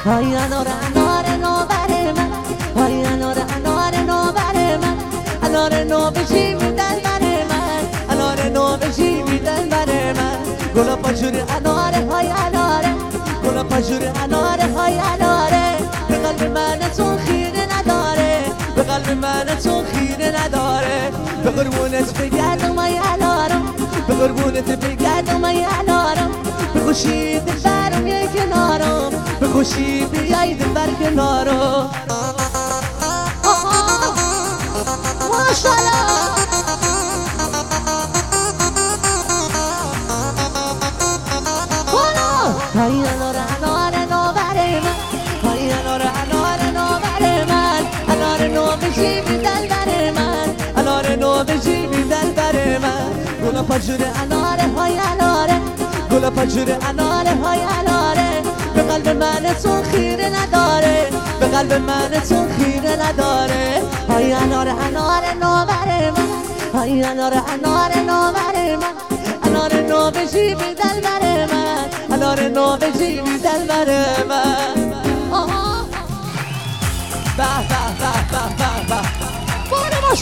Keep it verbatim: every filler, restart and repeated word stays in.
های انار انار نوبر من، های انار انار نوبر من، انار نو بشی میدن بر من، انار نو بشی میدن بر من. گلا پاچور اناره های اناره، گلا پاچور اناره های اناره. به قلب من تو خیره نداره، به قلب من تو خیره نداره. به قربونت بگردم ای انارم، به قربونت بگردم ای انارم. به خوشی دل برم یه کنارم، به خوشی بیای دل بر کنارم. ماشاءالله های انار انار نوبر من، های انار انار نوبر من، انار نو بشی میدن بر من، انار نو بشی میدن بر من. گلا پاچور اناره های اناره، گلا پاچور اناره های اناره. به قلب من تو خیره نداره، به قلب من تو خیره نداره. های انار انار نوبر من، های انار انار نوبر من، انار نو بشی میدن بر من، انار نو بشی میدن بر